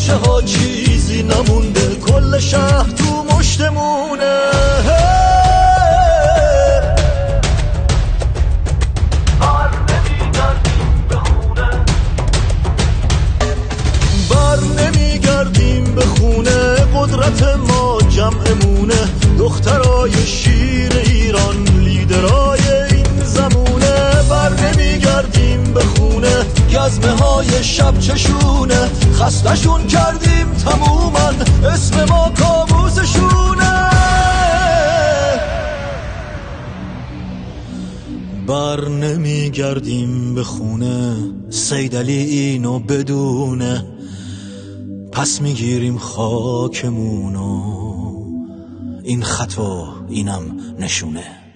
بچه ها چیزی نمونده، کل شهر تو مشتمونه. بر نمیگردیم به خونه، قدرت ما جمعمونه. دخترای شیر ایران لیدرای این زمونه. بر نمیگردیم به خونه، گزمه های شب چشونه. خستشون کردیم تموما، اسم ما کابوسشونه. بر نمیگردیم به خونه، سیدعلی اینو بدونه. پس میگیریم خاکمونو، این خط و اینم نشونه.